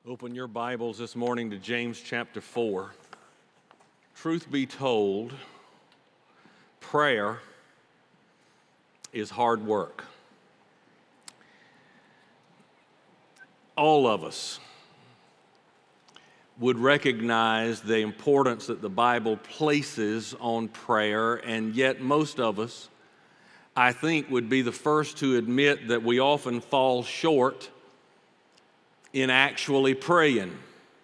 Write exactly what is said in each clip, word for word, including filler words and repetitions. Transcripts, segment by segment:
Open your Bibles this morning to James chapter four. Truth be told, prayer is hard work. All of us would recognize the importance that the Bible places on prayer, and yet most of us, I think, would be the first to admit that we often fall short in actually praying.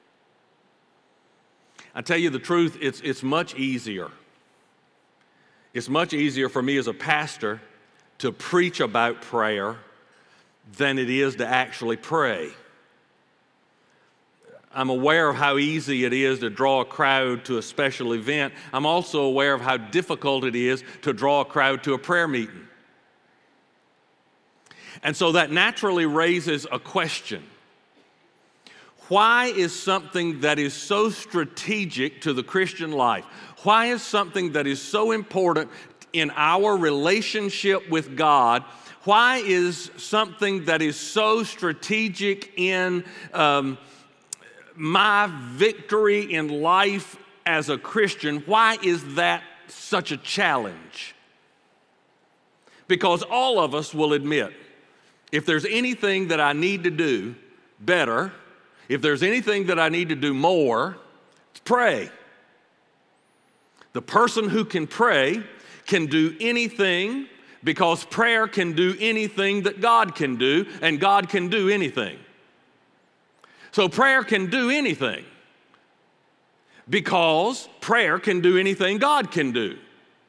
I tell you the truth, it's, it's much easier. It's much easier for me as a pastor to preach about prayer than it is to actually pray. I'm aware of how easy it is to draw a crowd to a special event. I'm also aware of how difficult it is to draw a crowd to a prayer meeting. And so that naturally raises a question. Why is something that is so strategic to the Christian life, why is something that is so important in our relationship with God, why is something that is so strategic in um, my victory in life as a Christian, why is that such a challenge? Because all of us will admit, if there's anything that I need to do better, if there's anything that I need to do more, it's pray. The person who can pray can do anything because prayer can do anything that God can do, and God can do anything. So prayer can do anything because prayer can do anything God can do.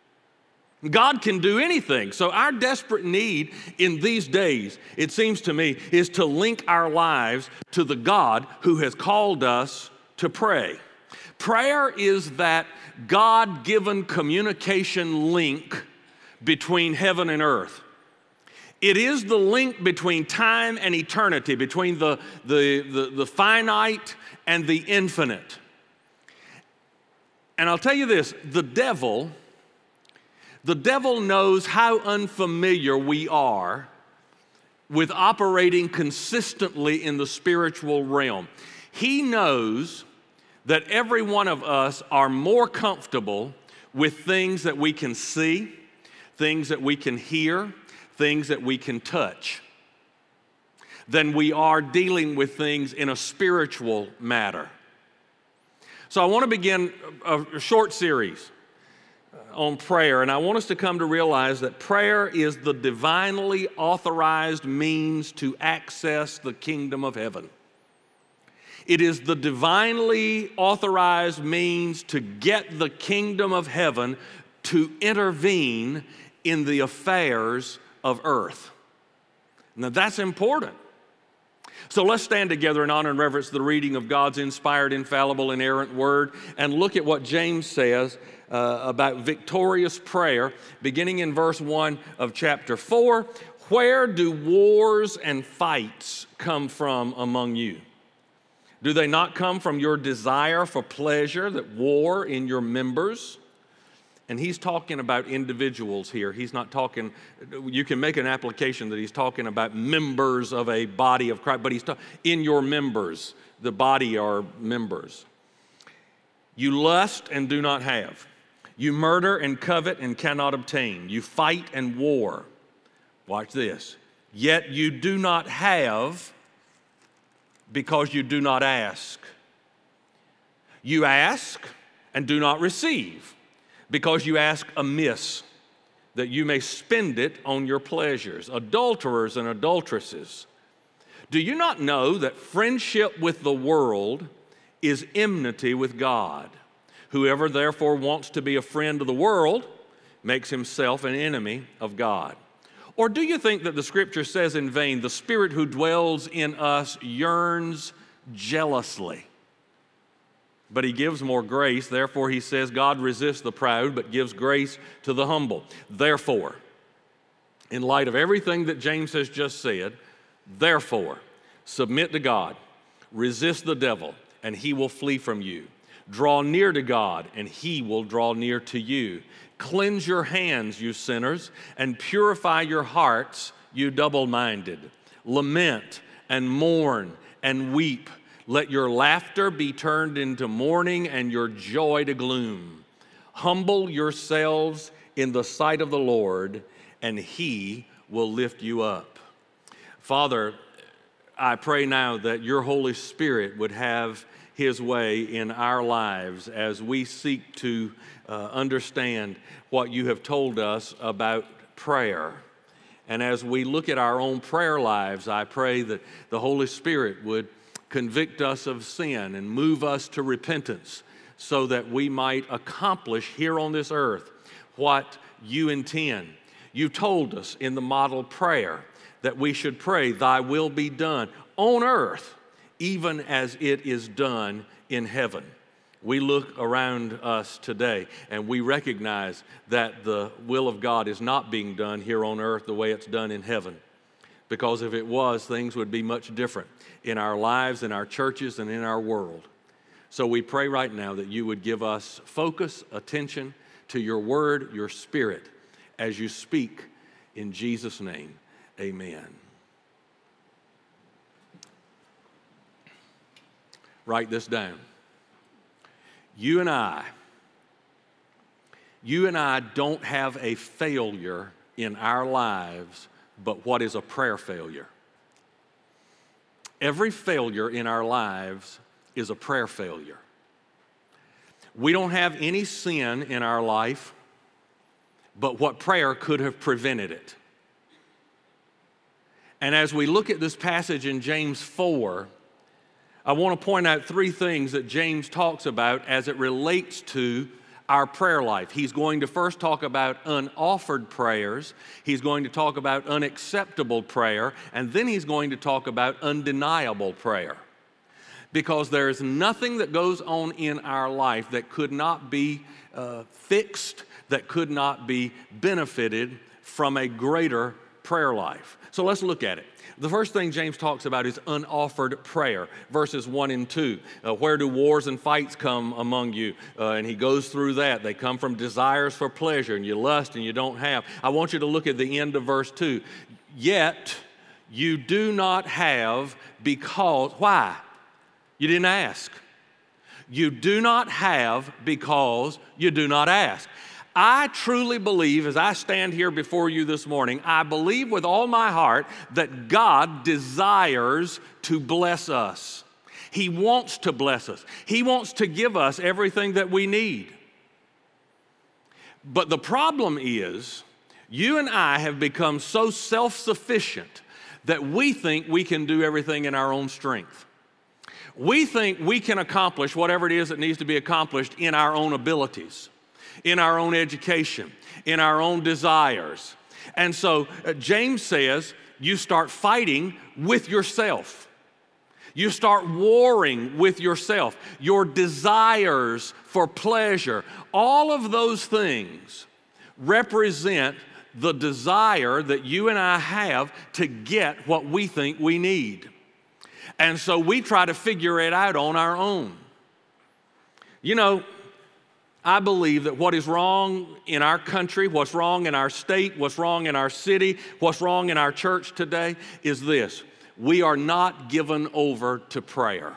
God can do anything. So our desperate need in these days, it seems to me, is to link our lives to the God who has called us to pray. Prayer is that God-given communication link between heaven and earth. It is the link between time and eternity, between the, the, the, the finite and the infinite. And I'll tell you this, the devil... The devil knows how unfamiliar we are with operating consistently in the spiritual realm. He knows that every one of us are more comfortable with things that we can see, things that we can hear, things that we can touch, than we are dealing with things in a spiritual matter. So I want to begin a, a short series on prayer, and I want us to come to realize that prayer is the divinely authorized means to access the kingdom of heaven. It is the divinely authorized means to get the kingdom of heaven to intervene in the affairs of earth. Now that's important. So let's stand together in honor and reverence the reading of God's inspired, infallible, inerrant word, and look at what James says uh, about victorious prayer, beginning in verse one of chapter four. Where do wars and fights come from among you? Do they not come from your desire for pleasure that war in your members? And he's talking about individuals here. He's not talking, you can make an application that he's talking about members of a body of Christ, but he's talking in your members. The body are members. You lust and do not have. You murder and covet and cannot obtain. You fight and war. Watch this. Yet you do not have because you do not ask. You ask and do not receive, because you ask amiss, that you may spend it on your pleasures. Adulterers and adulteresses, do you not know that friendship with the world is enmity with God? Whoever therefore wants to be a friend of the world makes himself an enemy of God. Or do you think that the scripture says in vain, the Spirit who dwells in us yearns jealously, but he gives more grace? Therefore, he says, God resists the proud, but gives grace to the humble. Therefore, in light of everything that James has just said, therefore, submit to God, resist the devil, and he will flee from you. Draw near to God, and he will draw near to you. Cleanse your hands, you sinners, and purify your hearts, you double-minded. Lament and mourn and weep. Let your laughter be turned into mourning and your joy to gloom. Humble yourselves in the sight of the Lord, and He will lift you up. Father, I pray now that your Holy Spirit would have His way in our lives as we seek to uh, understand what you have told us about prayer. And as we look at our own prayer lives, I pray that the Holy Spirit would convict us of sin and move us to repentance so that we might accomplish here on this earth what you intend. You told us in the model prayer that we should pray, thy will be done on earth, even as it is done in heaven. We look around us today and we recognize that the will of God is not being done here on earth the way it's done in heaven. Because if it was, things would be much different in our lives, in our churches, and in our world. So we pray right now that you would give us focus, attention to your word, your spirit, as you speak in Jesus' name. Amen. Write this down. You and I, you and I don't have a failure in our lives, but what is a prayer failure? Every failure in our lives is a prayer failure. We don't have any sin in our life, but what prayer could have prevented it. And as we look at this passage in James four, I want to point out three things that James talks about as it relates to our prayer life. He's going to first talk about unoffered prayers. He's going to talk about unacceptable prayer. And then he's going to talk about undeniable prayer. Because there's nothing that goes on in our life that could not be uh, fixed, that could not be benefited from a greater prayer life. So let's look at it. The first thing James talks about is unoffered prayer, verses one and two. Uh, where do wars and fights come among you? Uh, and he goes through that. They come from desires for pleasure, and you lust and you don't have. I want you to look at the end of verse two. Yet you do not have because, why? You didn't ask. You do not have because you do not ask. I truly believe, as I stand here before you this morning, I believe with all my heart that God desires to bless us. He wants to bless us. He wants to give us everything that we need. But the problem is, you and I have become so self-sufficient that we think we can do everything in our own strength. We think we can accomplish whatever it is that needs to be accomplished in our own abilities, in our own education, in our own desires. And so uh, James says you start fighting with yourself. You start warring with yourself. Your desires for pleasure, all of those things represent the desire that you and I have to get what we think we need. And so we try to figure it out on our own. You know, I believe that what is wrong in our country, what's wrong in our state, what's wrong in our city, what's wrong in our church today is this. We are not given over to prayer.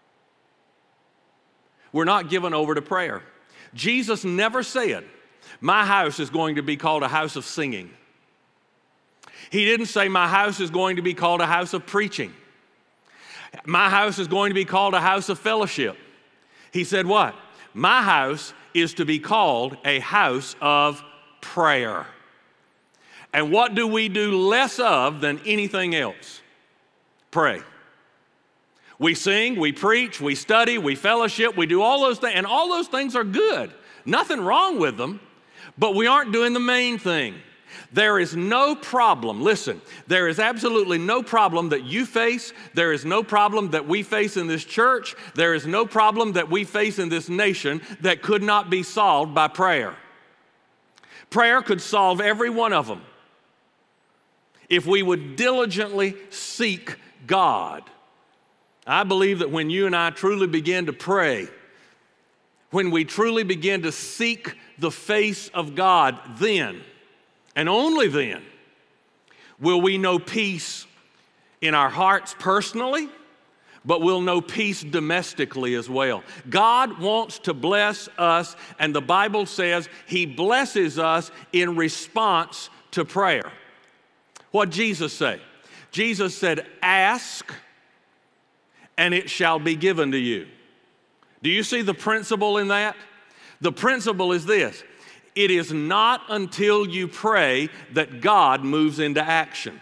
We're not given over to prayer. Jesus never said, my house is going to be called a house of singing. He didn't say my house is going to be called a house of preaching. My house is going to be called a house of fellowship. He said what? My house is to be called a house of prayer. And what do we do less of than anything else? Pray. We sing, we preach, we study, we fellowship, we do all those things, and all those things are good. Nothing wrong with them, but we aren't doing the main thing. There is no problem, listen, there is absolutely no problem that you face, there is no problem that we face in this church, there is no problem that we face in this nation that could not be solved by prayer. Prayer could solve every one of them if we would diligently seek God. I believe that when you and I truly begin to pray, when we truly begin to seek the face of God, then and only then will we know peace in our hearts personally, but we'll know peace domestically as well. God wants to bless us, and the Bible says He blesses us in response to prayer. What did Jesus say? Jesus said, ask, and it shall be given to you. Do you see the principle in that? The principle is this: it is not until you pray that God moves into action.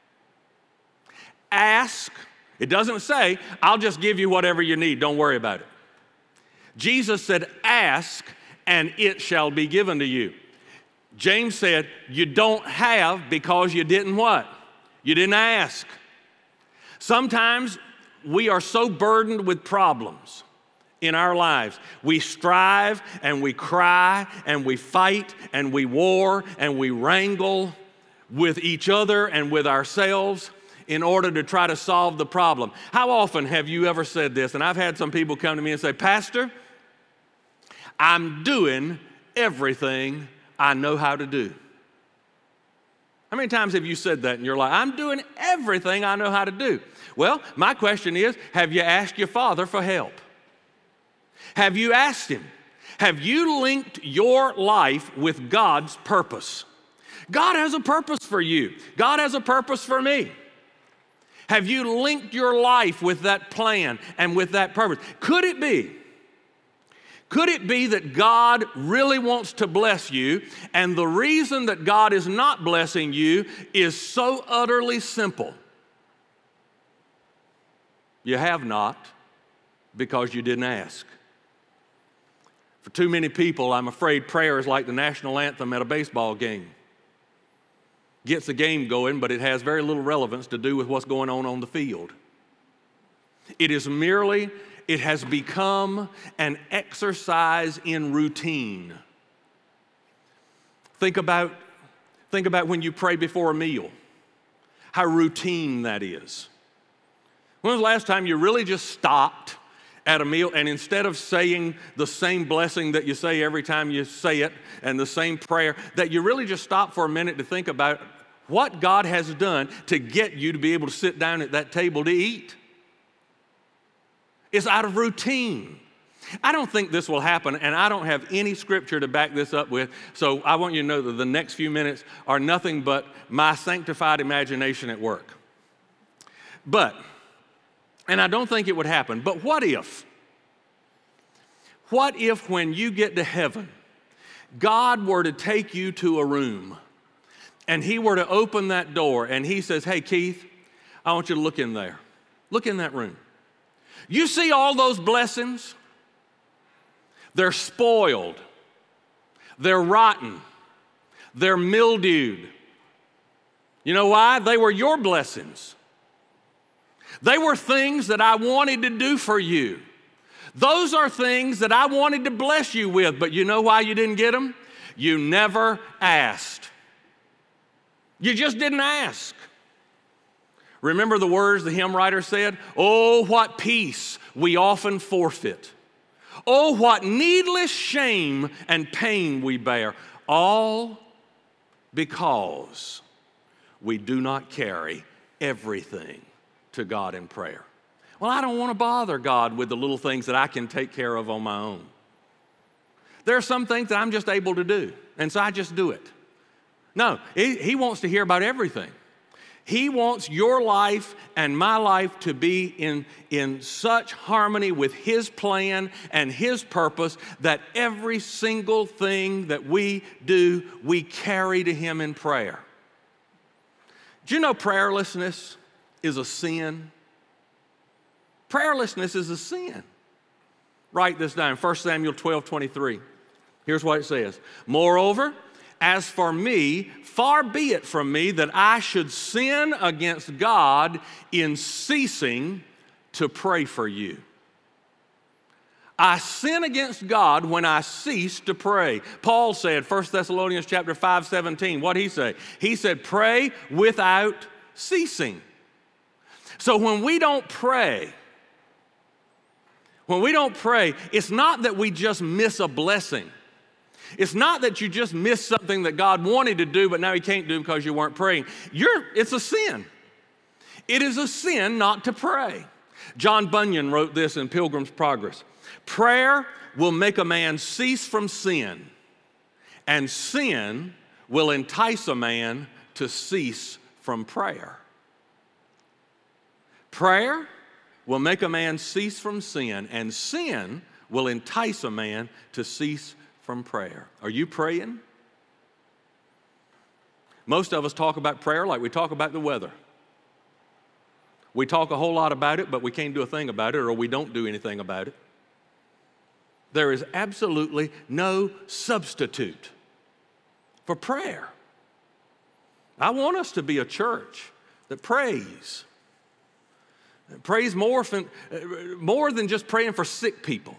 Ask. It doesn't say, I'll just give you whatever you need, don't worry about it. Jesus said, ask, and it shall be given to you. James said, you don't have because you didn't what? You didn't ask. Sometimes we are so burdened with problems in our lives. We strive and we cry and we fight and we war and we wrangle with each other and with ourselves in order to try to solve the problem. How often have you ever said this? And I've had some people come to me and say, Pastor, I'm doing everything I know how to do. How many times have you said that in your life? I'm doing everything I know how to do. Well, my question is, have you asked your Father for help? Have you asked Him? Have you linked your life with God's purpose? God has a purpose for you. God has a purpose for me. Have you linked your life with that plan and with that purpose? Could it be, could it be that God really wants to bless you, and the reason that God is not blessing you is so utterly simple? You have not because you didn't ask. For too many people, I'm afraid prayer is like the national anthem at a baseball game. Gets the game going, but it has very little relevance to do with what's going on on the field. It is merely, it has become an exercise in routine. Think about, think about when you pray before a meal, how routine that is. When was the last time you really just stopped at a meal, and instead of saying the same blessing that you say every time you say it and the same prayer, that you really just stop for a minute to think about what God has done to get you to be able to sit down at that table to eat? It's out of routine. I don't think this will happen, and I don't have any scripture to back this up with, so I want you to know that the next few minutes are nothing but my sanctified imagination at work. But And I don't think it would happen. But what if? What if when you get to heaven, God were to take you to a room and He were to open that door and He says, hey, Keith, I want you to look in there. Look in that room. You see all those blessings? They're spoiled. They're rotten. They're mildewed. You know why? They were your blessings. They were things that I wanted to do for you. Those are things that I wanted to bless you with, but you know why you didn't get them? You never asked. You just didn't ask. Remember the words the hymn writer said? Oh, what peace we often forfeit. Oh, what needless shame and pain we bear, all because we do not carry everything to God in prayer. Well, I don't want to bother God with the little things that I can take care of on my own. There are some things that I'm just able to do, and so I just do it. No, he, he wants to hear about everything. He wants your life and my life to be in, in such harmony with His plan and His purpose that every single thing that we do, we carry to Him in prayer. Do you know prayerlessness is a sin? Prayerlessness is a sin. Write this down, First Samuel twelve twenty-three. Here's what it says. Moreover, as for me, far be it from me that I should sin against God in ceasing to pray for you. I sin against God when I cease to pray. Paul said, First Thessalonians chapter five, seventeen, what did he say? He said, pray without ceasing. So when we don't pray, when we don't pray, it's not that we just miss a blessing. It's not that you just missed something that God wanted to do, but now He can't do because you weren't praying. You're, it's a sin. It is a sin not to pray. John Bunyan wrote this in Pilgrim's Progress. Prayer will make a man cease from sin, and sin will entice a man to cease from prayer. Prayer will make a man cease from sin, and sin will entice a man to cease from prayer. Are you praying? Most of us talk about prayer like we talk about the weather. We talk a whole lot about it, but we can't do a thing about it, or we don't do anything about it. There is absolutely no substitute for prayer. I want us to be a church that prays. Prays more, from, more than just praying for sick people.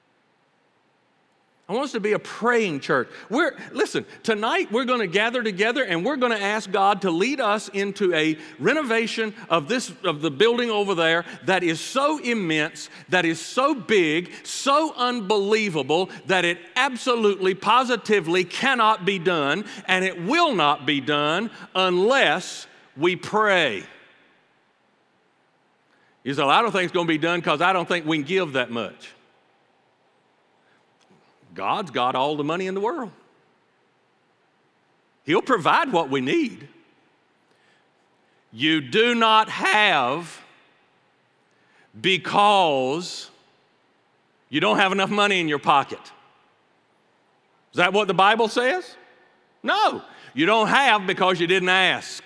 I want us to be a praying church. We're, listen, tonight we're going to gather together and we're going to ask God to lead us into a renovation of this, of the building over there that is so immense, that is so big, so unbelievable that it absolutely, positively cannot be done, and it will not be done unless we pray. You say, well, I don't think it's going to be done because I don't think we can give that much. God's got all the money in the world. He'll provide what we need. You do not have because you don't have enough money in your pocket. Is that what the Bible says? No. You don't have because you didn't ask.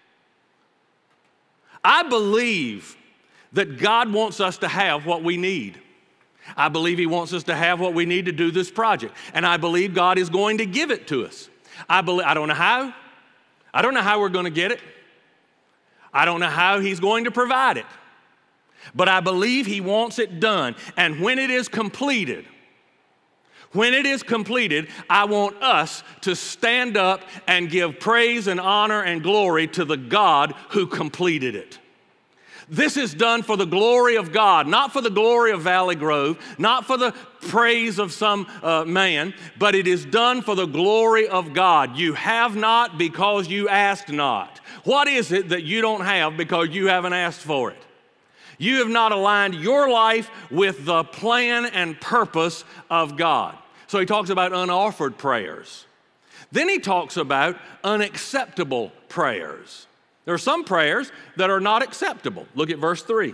I believe that God wants us to have what we need. I believe He wants us to have what we need to do this project. And I believe God is going to give it to us. I believe, I don't know how. I don't know how we're going to get it. I don't know how He's going to provide it. But I believe He wants it done. And when it is completed, when it is completed, I want us to stand up and give praise and honor and glory to the God who completed it. This is done for the glory of God, not for the glory of Valley Grove, not for the praise of some uh, man, but it is done for the glory of God. You have not because you asked not. What is it that you don't have because you haven't asked for it? You have not aligned your life with the plan and purpose of God. So he talks about unoffered prayers. Then he talks about unacceptable prayers. There are some prayers that are not acceptable. Look at verse three.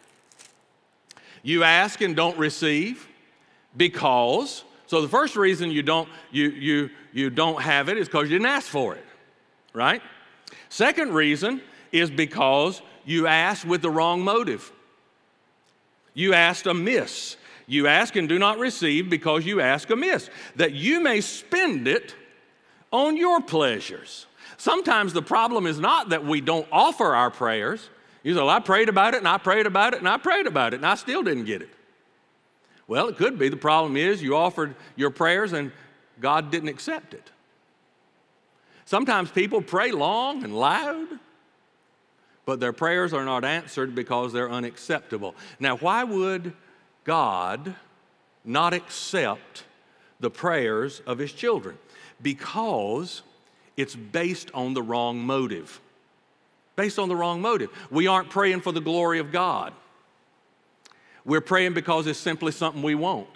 You ask and don't receive because, so the first reason you don't, you, you, you don't have it is because you didn't ask for it, right? Second reason is because you asked with the wrong motive. You asked amiss. You ask and do not receive because you ask amiss, that you may spend it on your pleasures. Sometimes the problem is not that we don't offer our prayers. You say, well, I prayed about it, and I prayed about it, and I prayed about it, and I still didn't get it. Well, it could be the problem is you offered your prayers, and God didn't accept it. Sometimes people pray long and loud, but their prayers are not answered because they're unacceptable. Now, why would God not accept the prayers of His children? Because it's based on the wrong motive. Based on the wrong motive. We aren't praying for the glory of God. We're praying because it's simply something we want.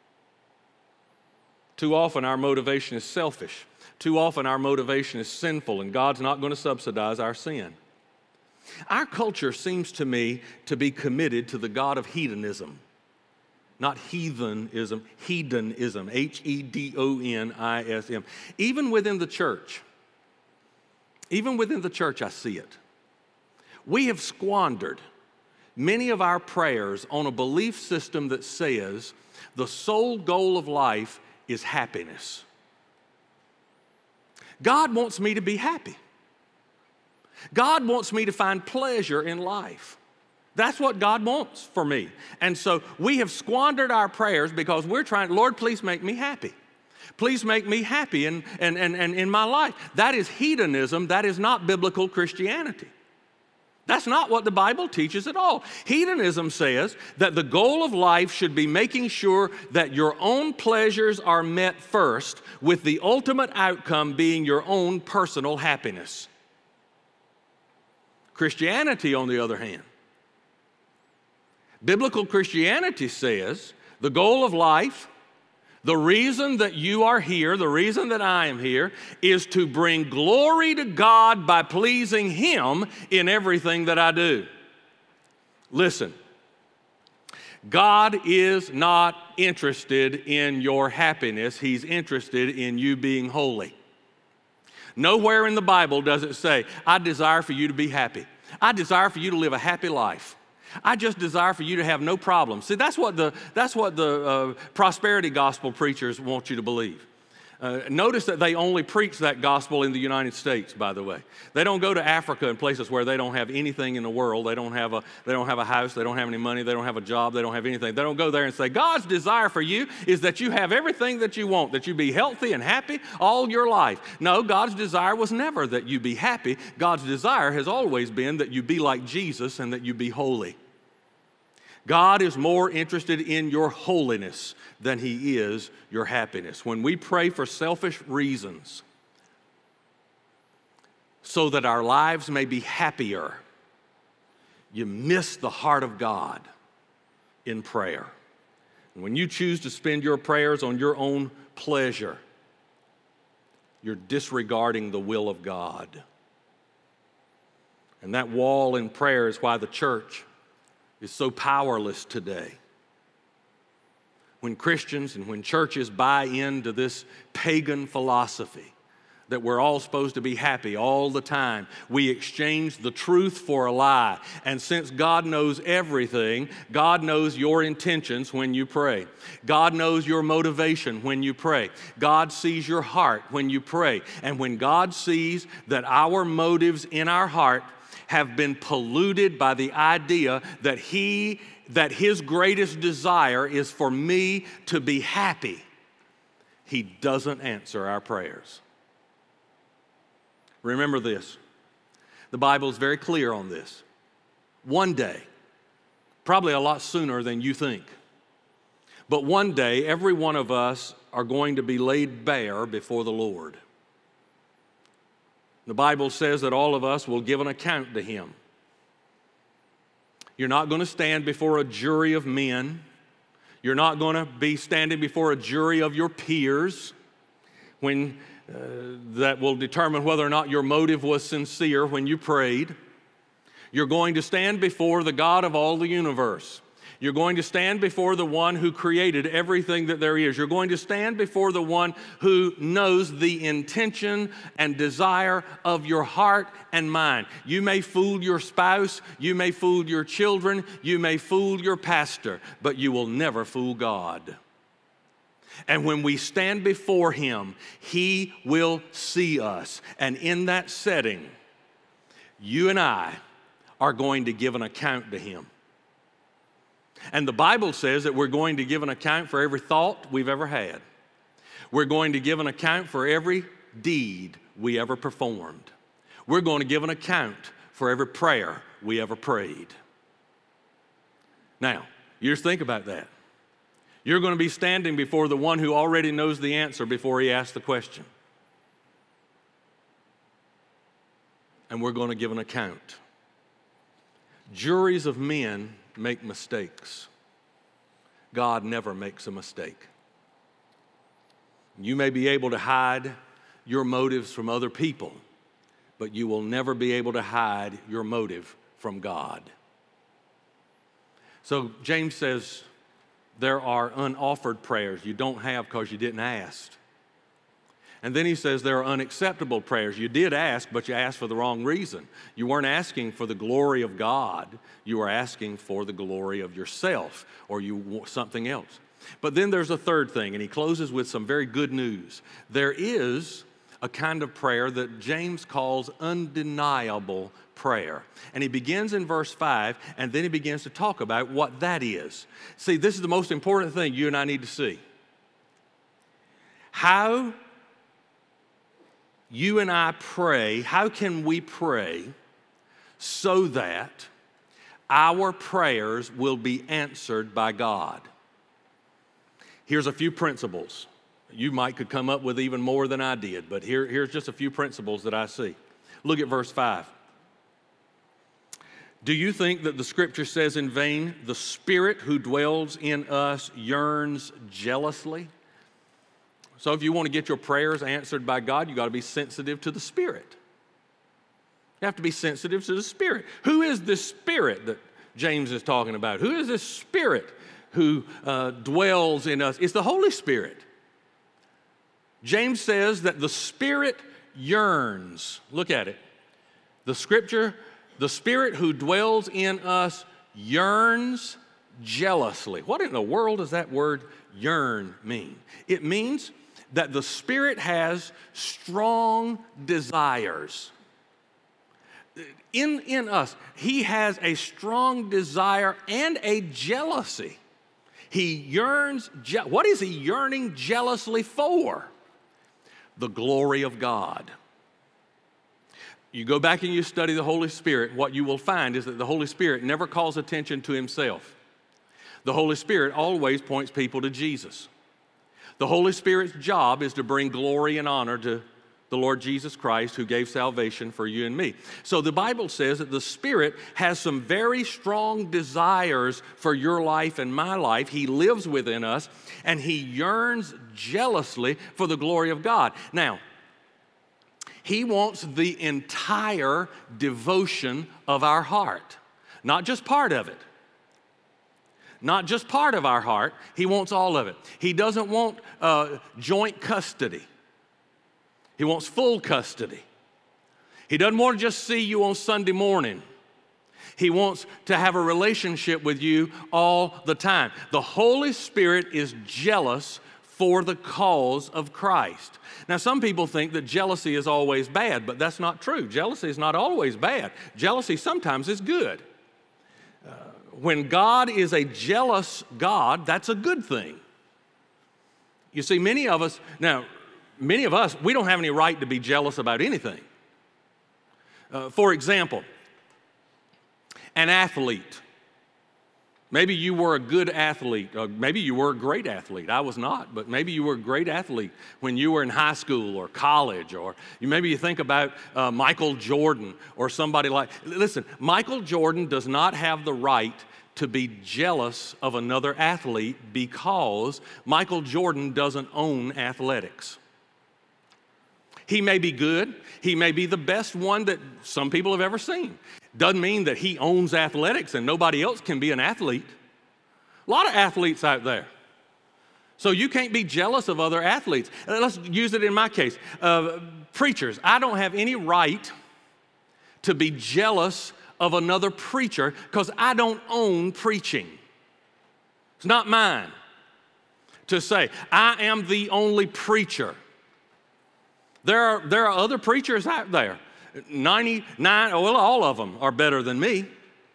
Too often our motivation is selfish. Too often our motivation is sinful, and God's not going to subsidize our sin. Our culture seems to me to be committed to the God of hedonism. Not heathenism, hedonism, H E D O N I S M. Even within the church, even within the church, I see it. We have squandered many of our prayers on a belief system that says the sole goal of life is happiness. God wants me to be happy. God wants me to find pleasure in life. That's what God wants for me. And so we have squandered our prayers because we're trying, Lord, please make me happy. Please make me happy in, in, in, in, in my life. That is hedonism. That is not biblical Christianity. That's not what the Bible teaches at all. Hedonism says that the goal of life should be making sure that your own pleasures are met first, with the ultimate outcome being your own personal happiness. Christianity, on the other hand, Biblical Christianity says the goal of life, the reason that you are here, the reason that I am here, is to bring glory to God by pleasing Him in everything that I do. Listen, God is not interested in your happiness. He's interested in you being holy. Nowhere in the Bible does it say, I desire for you to be happy. I desire for you to live a happy life. I just desire for you to have no problems. See, that's what the, that's what the uh, prosperity gospel preachers want you to believe. Uh, notice that they only preach that gospel in the United States, by the way. They don't go to Africa and places where they don't have anything in the world. They don't have a, they don't have a house. They don't have any money. They don't have a job. They don't have anything. They don't go there and say, God's desire for you is that you have everything that you want, that you be healthy and happy all your life. No, God's desire was never that you be happy. God's desire has always been that you be like Jesus and that you be holy. God is more interested in your holiness than He is your happiness. When we pray for selfish reasons so that our lives may be happier, you miss the heart of God in prayer. When you choose to spend your prayers on your own pleasure, you're disregarding the will of God. And that wall in prayer is why the church is so powerless today. When Christians and when churches buy into this pagan philosophy that we're all supposed to be happy all the time, we exchange the truth for a lie. And since God knows everything, God knows your intentions when you pray. God knows your motivation when you pray. God sees your heart when you pray. And when God sees that our motives in our heart have been polluted by the idea that he, that His greatest desire is for me to be happy, He doesn't answer our prayers. Remember this. The Bible is very clear on this. One day, probably a lot sooner than you think, but one day every one of us are going to be laid bare before the Lord. The Bible says that all of us will give an account to Him. You're not going to stand before a jury of men. You're not going to be standing before a jury of your peers when uh, that will determine whether or not your motive was sincere when you prayed. You're going to stand before the God of all the universe. You're going to stand before the one who created everything that there is. You're going to stand before the one who knows the intention and desire of your heart and mind. You may fool your spouse, you may fool your children, you may fool your pastor, but you will never fool God. And when we stand before Him, He will see us. And in that setting, you and I are going to give an account to Him. And the Bible says that we're going to give an account for every thought we've ever had. We're going to give an account for every deed we ever performed. We're going to give an account for every prayer we ever prayed. Now, you just think about that. You're going to be standing before the one who already knows the answer before He asks the question. And we're going to give an account. Juries of men make mistakes. God never makes a mistake. You may be able to hide your motives from other people, but you will never be able to hide your motive from God. So James says there are unoffered prayers you don't have because you didn't ask. And then he says there are unacceptable prayers. You did ask, but you asked for the wrong reason. You weren't asking for the glory of God. You were asking for the glory of yourself or you something else. But then there's a third thing, and he closes with some very good news. There is a kind of prayer that James calls undeniable prayer. And he begins in verse five, and then he begins to talk about what that is. See, this is the most important thing you and I need to see. How you and I pray, how can we pray so that our prayers will be answered by God? Here's a few principles. You might could come up with even more than I did, but here, here's just a few principles that I see. Look at verse five. Do you think that the scripture says in vain, the Spirit who dwells in us yearns jealously? So if you want to get your prayers answered by God, you got to be sensitive to the Spirit. You have to be sensitive to the Spirit. Who is this Spirit that James is talking about? Who is this Spirit who uh, dwells in us? It's the Holy Spirit. James says that the Spirit yearns. Look at it. The scripture, the Spirit who dwells in us yearns jealously. What in the world does that word yearn mean? It means that the Spirit has strong desires. In, in us, He has a strong desire and a jealousy. He yearns, je- what is He yearning jealously for? The glory of God. You go back and you study the Holy Spirit, what you will find is that the Holy Spirit never calls attention to Himself. The Holy Spirit always points people to Jesus. The Holy Spirit's job is to bring glory and honor to the Lord Jesus Christ, who gave salvation for you and me. So the Bible says that the Spirit has some very strong desires for your life and my life. He lives within us, and He yearns jealously for the glory of God. Now, He wants the entire devotion of our heart, not just part of it. Not just part of our heart, He wants all of it. He doesn't want uh, joint custody. He wants full custody. He doesn't want to just see you on Sunday morning. He wants to have a relationship with you all the time. The Holy Spirit is jealous for the cause of Christ. Now, some people think that jealousy is always bad, but that's not true. Jealousy is not always bad. Jealousy sometimes is good. Uh, when God is a jealous God, that's a good thing. You see, many of us, now, many of us, we don't have any right to be jealous about anything. Uh, for example, an athlete. Maybe you were a good athlete, or maybe you were a great athlete. I was not, but maybe you were a great athlete when you were in high school or college, or you, maybe you think about uh, Michael Jordan or somebody like, listen, Michael Jordan does not have the right to be jealous of another athlete because Michael Jordan doesn't own athletics. He may be good. He may be the best one that some people have ever seen. Doesn't mean that he owns athletics and nobody else can be an athlete. A lot of athletes out there. So you can't be jealous of other athletes. Let's use it in my case. Uh, preachers, I don't have any right to be jealous of another preacher because I don't own preaching. It's not mine to say, I am the only preacher. There are, there are other preachers out there. ninety-nine, well, all of them are better than me.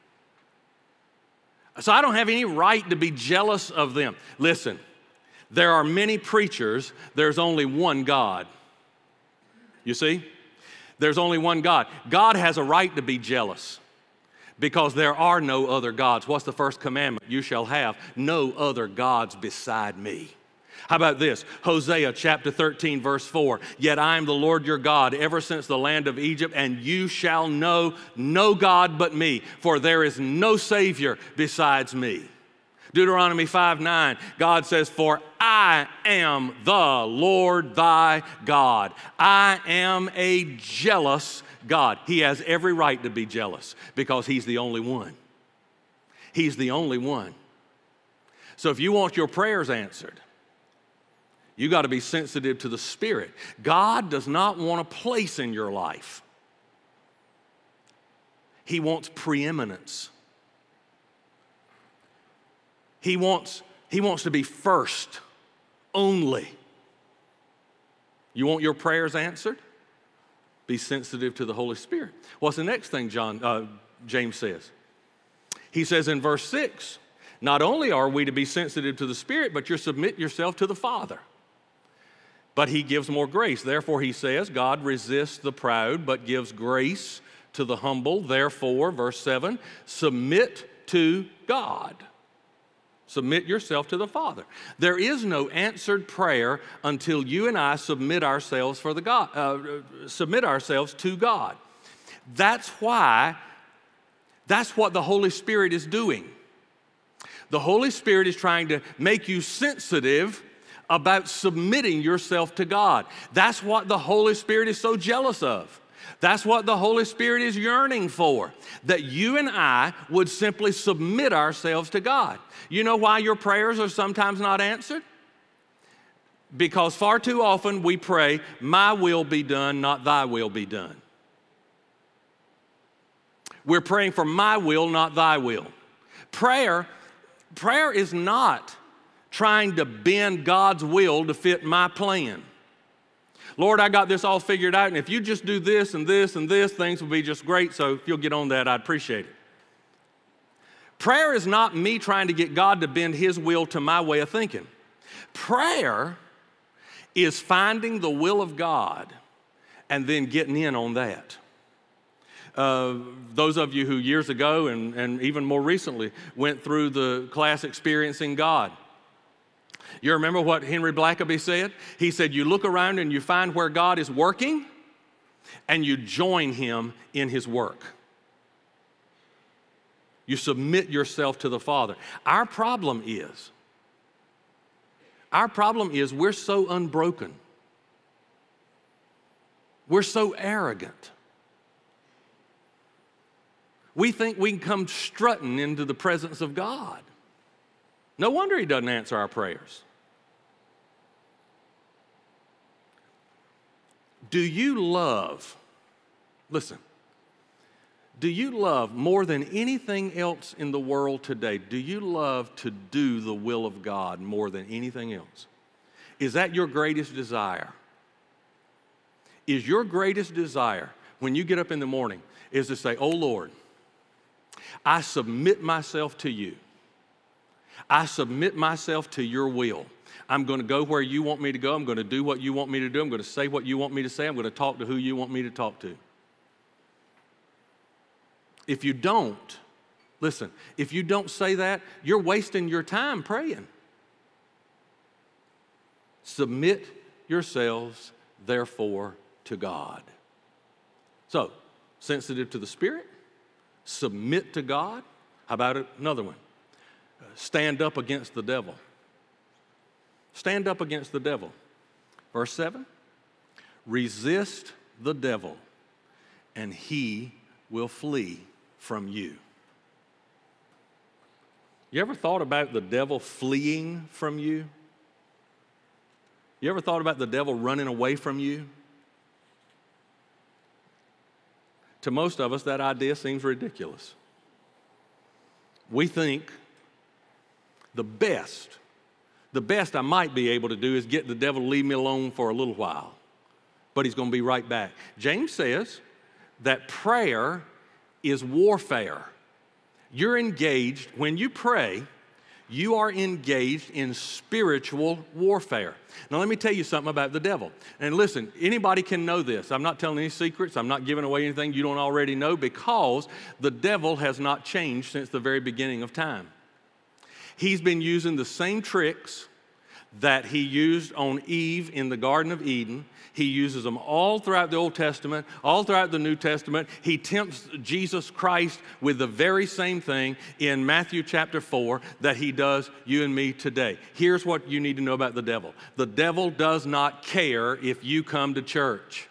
So I don't have any right to be jealous of them. Listen, there are many preachers, there's only one God. You see? There's only one God. God has a right to be jealous because there are no other gods. What's the first commandment? You shall have no other gods beside me. How about this? Hosea chapter thirteen, verse four. Yet I am the Lord your God, ever since the land of Egypt, and you shall know no God but me, for there is no Savior besides me. Deuteronomy five nine, God says, for I am the Lord thy God. I am a jealous God. He has every right to be jealous because He's the only one. He's the only one. So if you want your prayers answered, you got to be sensitive to the Spirit. God does not want a place in your life. He wants preeminence. He wants, he wants to be first, only. You want your prayers answered? Be sensitive to the Holy Spirit. What's the next thing John, uh, James says? He says in verse six, not only are we to be sensitive to the Spirit, but you submit yourself to the Father. But He gives more grace. Therefore, he says, God resists the proud, but gives grace to the humble. Therefore, verse seven, submit to God. Submit yourself to the Father. There is no answered prayer until you and I submit ourselves for the God, uh, submit ourselves to God. That's why That's what the Holy Spirit is doing. The Holy Spirit is trying to make you sensitive about submitting yourself to God. That's what the Holy Spirit is so jealous of. That's what the Holy Spirit is yearning for, that you and I would simply submit ourselves to God. You know why your prayers are sometimes not answered? Because far too often we pray, my will be done, not thy will be done. We're praying for my will, not thy will. Prayer, prayer is not trying to bend God's will to fit my plan. Lord, I got this all figured out, and if you just do this and this and this, things will be just great, so if you'll get on that, I'd appreciate it. Prayer is not me trying to get God to bend his will to my way of thinking. Prayer is finding the will of God and then getting in on that. Uh, those of you who years ago and, and even more recently went through the class Experiencing God, you remember what Henry Blackaby said? He said, you look around and you find where God is working and you join him in his work. You submit yourself to the Father. Our problem is, our problem is we're so unbroken. We're so arrogant. We think we can come strutting into the presence of God. No wonder he doesn't answer our prayers. Do you love, listen, do you love more than anything else in the world today, do you love to do the will of God more than anything else? Is that your greatest desire? Is your greatest desire when you get up in the morning is to say, oh Lord, I submit myself to you. I submit myself to your will. I'm going to go where you want me to go. I'm going to do what you want me to do. I'm going to say what you want me to say. I'm going to talk to who you want me to talk to. If you don't, listen, if you don't say that, you're wasting your time praying. Submit yourselves, therefore, to God. So, sensitive to the Spirit, submit to God. How about another one? Stand up against the devil. Stand up against the devil. Verse seven, resist the devil, and he will flee from you. You ever thought about the devil fleeing from you? You ever thought about the devil running away from you? To most of us, that idea seems ridiculous. We think the best, the best I might be able to do is get the devil to leave me alone for a little while, but he's going to be right back. James says that prayer is warfare. You're engaged, when you pray, you are engaged in spiritual warfare. Now, let me tell you something about the devil. And listen, anybody can know this. I'm not telling any secrets. I'm not giving away anything you don't already know, because the devil has not changed since the very beginning of time. He's been using the same tricks that he used on Eve in the Garden of Eden. He uses them all throughout the Old Testament, all throughout the New Testament. He tempts Jesus Christ with the very same thing in Matthew chapter four that he does you and me today. Here's what you need to know about the devil. The devil does not care if you come to church.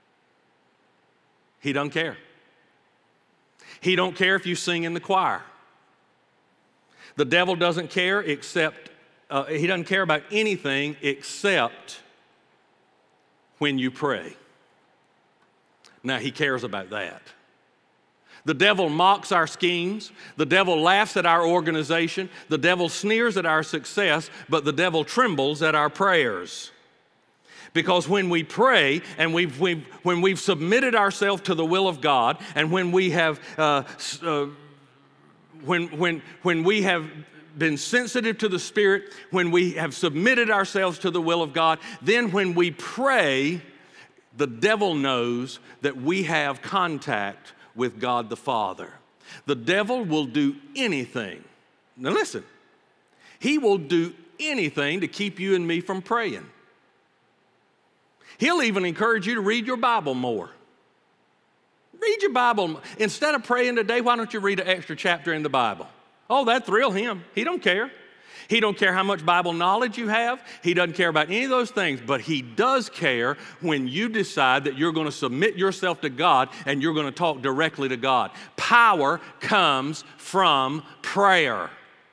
He doesn't care. He don't care if you sing in the choir. The devil doesn't care except, uh, he doesn't care about anything except when you pray. Now, he cares about that. The devil mocks our schemes. The devil laughs at our organization. The devil sneers at our success, but the devil trembles at our prayers. Because when we pray and we've, we've, when we've submitted ourselves to the will of God, and when we have uh, uh, When, when, when we have been sensitive to the Spirit, when we have submitted ourselves to the will of God, then when we pray, the devil knows that we have contact with God the Father. The devil will do anything. Now listen, he will do anything to keep you and me from praying. He'll even encourage you to read your Bible more. Read your Bible. Instead of praying today, why don't you read an extra chapter in the Bible? Oh, that thrill him. He don't care. He don't care how much Bible knowledge you have. He doesn't care about any of those things, but he does care when you decide that you're going to submit yourself to God and you're going to talk directly to God. Power comes from prayer.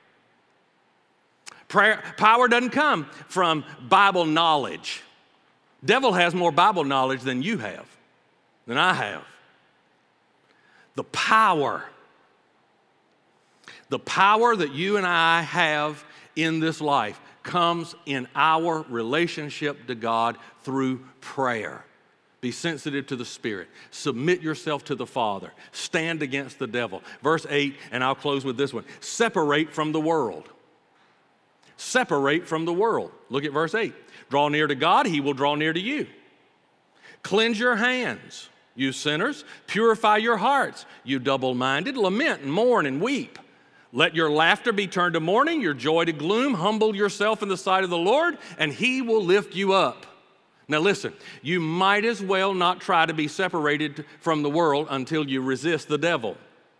Prayer, power doesn't come from Bible knowledge. Devil has more Bible knowledge than you have, than I have. The power, the power that you and I have in this life comes in our relationship to God through prayer. Be sensitive to the Spirit. Submit yourself to the Father. Stand against the devil. Verse eight, and I'll close with this one. Separate from the world. Separate from the world. Look at verse eight. Draw near to God, he will draw near to you. Cleanse your hands, you sinners. Purify your hearts, you double-minded. Lament and mourn and weep. Let your laughter be turned to mourning, your joy to gloom. Humble yourself in the sight of the Lord, and he will lift you up. Now listen, you might as well not try to be separated from the world until you resist the devil.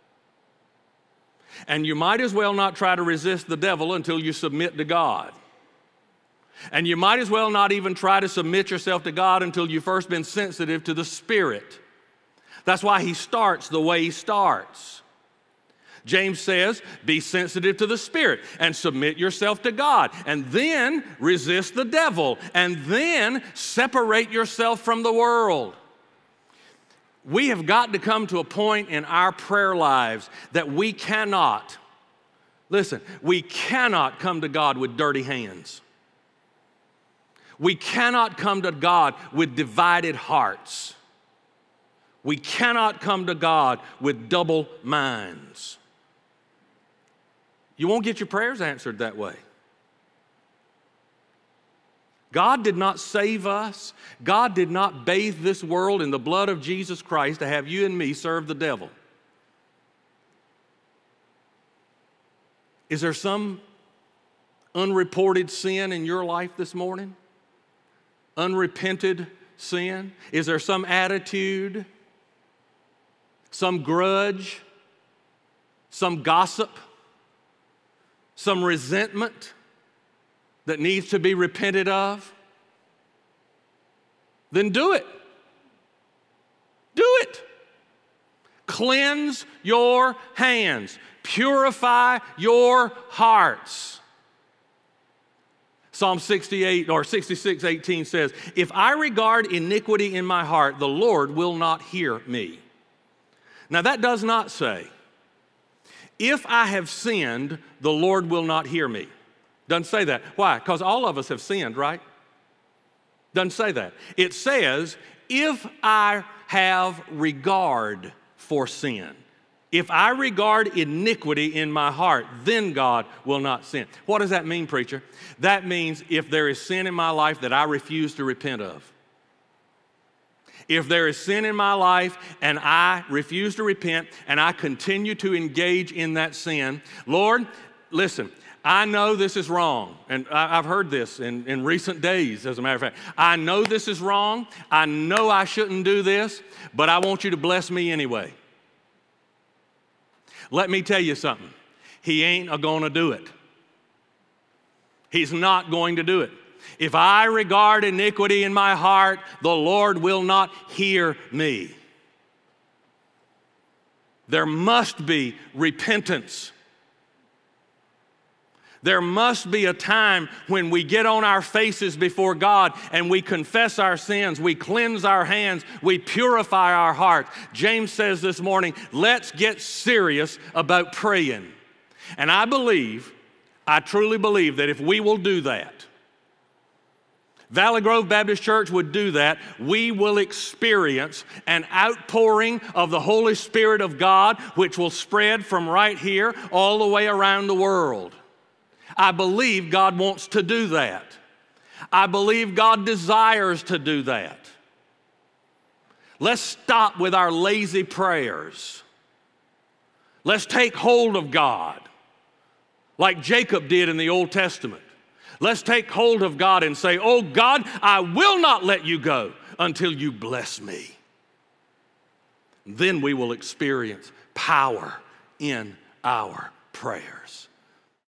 And you might as well not try to resist the devil until you submit to God. And you might as well not even try to submit yourself to God until you've first been sensitive to the Spirit. That's why he starts the way he starts. James says, be sensitive to the Spirit and submit yourself to God, and then resist the devil, and then separate yourself from the world. We have got to come to a point in our prayer lives that we cannot, listen, we cannot come to God with dirty hands. We cannot come to God with divided hearts. We cannot come to God with double minds. You won't get your prayers answered that way. God did not save us. God did not bathe this world in the blood of Jesus Christ to have you and me serve the devil. Is there some unreported sin in your life this morning? Unrepented sin? Is there some attitude, some grudge, some gossip, some resentment that needs to be repented of? Then do it. Do it. Cleanse your hands. Purify your hearts. Psalm sixty-eight or sixty-six eighteen says, if I regard iniquity in my heart, the Lord will not hear me. Now that does not say, if I have sinned, the Lord will not hear me. Doesn't say that. Why? Because all of us have sinned, right? Doesn't say that. It says, if I have regard for sin, if I regard iniquity in my heart, then God will not sin. What does that mean, preacher? That means if there is sin in my life that I refuse to repent of. If there is sin in my life and I refuse to repent and I continue to engage in that sin, Lord, listen, I know this is wrong. And I've heard this in, in recent days, as a matter of fact. I know this is wrong. I know I shouldn't do this, but I want you to bless me anyway. Let me tell you something. He ain't going to do it. He's not going to do it. If I regard iniquity in my heart, the Lord will not hear me. There must be repentance. There must be a time when we get on our faces before God and we confess our sins, we cleanse our hands, we purify our hearts. James says this morning, let's get serious about praying. And I believe, I truly believe that if we will do that, Valley Grove Baptist Church would do that, we will experience an outpouring of the Holy Spirit of God, which will spread from right here all the way around the world. I believe God wants to do that. I believe God desires to do that. Let's stop with our lazy prayers. Let's take hold of God like Jacob did in the Old Testament. Let's take hold of God and say, oh God, I will not let you go until you bless me. Then we will experience power in our prayers.